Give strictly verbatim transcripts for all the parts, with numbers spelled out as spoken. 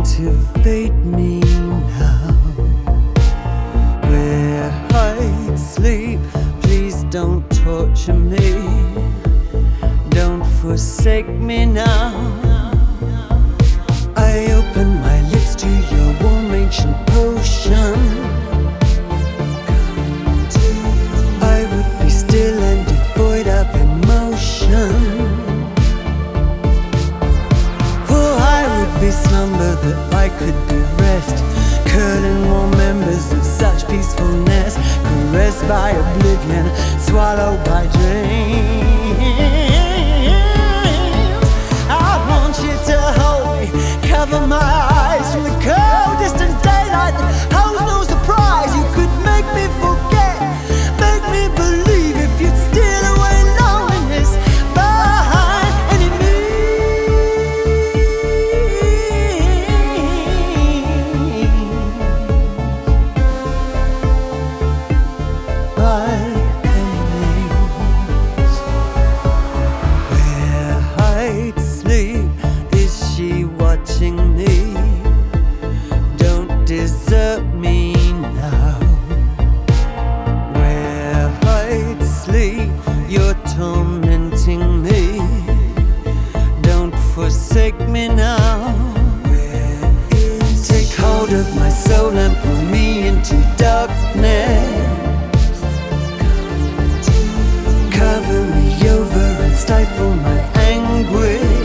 evade me now. Where I sleep, please don't torture me. Don't forsake me now. I open my lips to your warm ancient potion. I would be still and devoid of emotion, for I would be slumber that I could be rest, curling warm members of such peacefulness, caressed by oblivion, swallowed by dreams. I want you to hold me, cover my eyes from the cold distant daylight that holds no surprise. You could make me forget, make me believe, if you'd steal away loneliness behind any means. By any means. Where I'd sleep, is she watching me? Don't desert me now. Where I'd sleep, you're tormenting me. Don't forsake me now. Where is Take hold of my soul and pull me into darkness. Cover me over and stifle my anguish.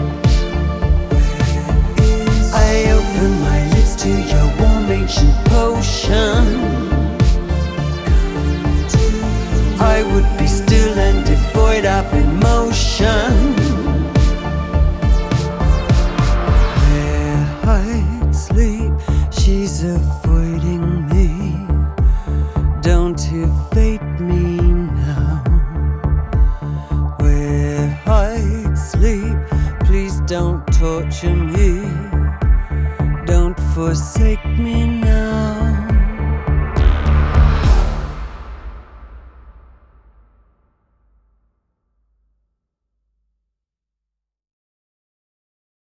I open my lips to your warm ancient potion. I would be still and devoid of emotion. Where I'd sleep, she's avoiding me. Don't evade me now. Where I'd sleep, please don't torture me. Don't forsake me now.